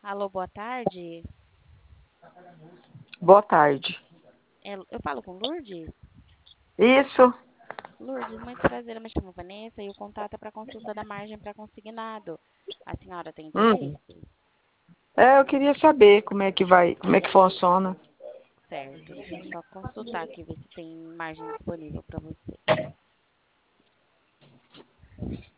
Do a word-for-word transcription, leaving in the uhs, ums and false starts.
Alô, boa tarde. Boa tarde. É, eu falo com Lourdes? Isso, Lourdes, muito prazer, eu me chamo Vanessa e o contato é para consulta da margem para consignado. A senhora tem hum. interesse? É, eu queria saber como é que vai, como é que funciona. Certo, deixa eu só consultar aqui, ver se tem margem disponível para você.